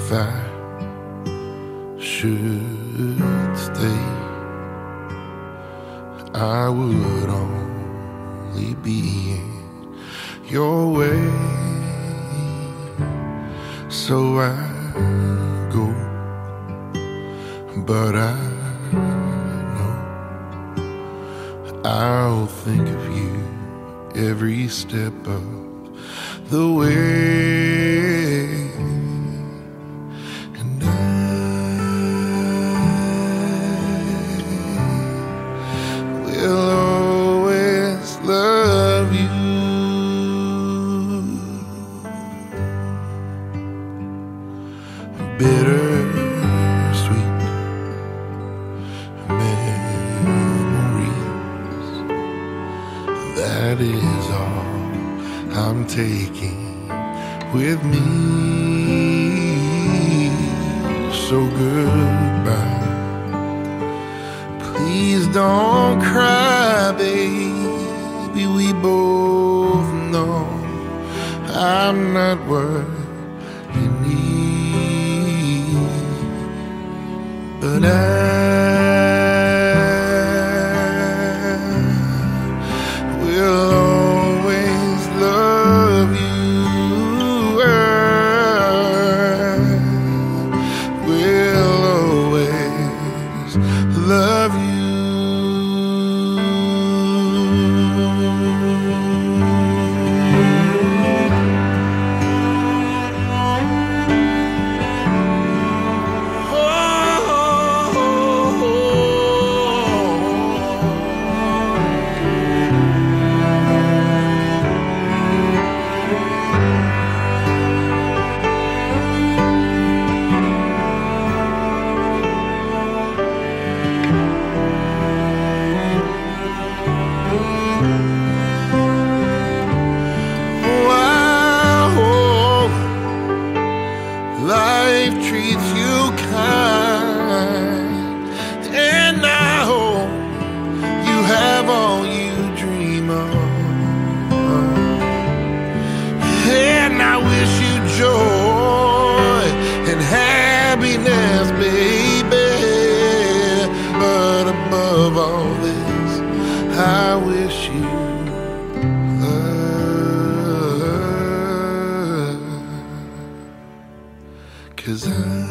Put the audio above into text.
if I should stay, I would only be in your way. So I go, but I know I'll think of you every step of the way. And I will always love you. Bittersweet memories, that is all I'm taking with me. So goodbye, please don't cry, baby. We both know I'm not what you need, but I will always love you. I will always love you. Life treats you kind, and I hope you have all you dream of. And I wish you joy and happiness, baby. But above all this, I wish you love. 'Cause I